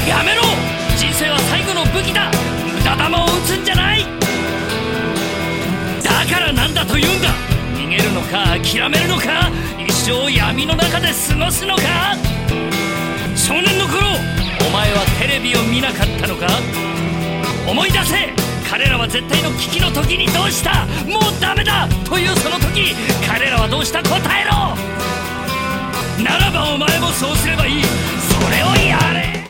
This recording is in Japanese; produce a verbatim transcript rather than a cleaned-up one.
やめろ。人生は最後の武器だ。無駄弾を撃つんじゃない。だからなんだと言うんだ。逃げるのか諦めるのか、一生闇の中で過ごすのか。少年の頃お前はテレビを見なかったのか。思い出せ。彼らは絶対の危機の時にどうした。もうダメだというその時、彼らはどうした。答えろ。ならばお前もそうすればいい。それをやれ。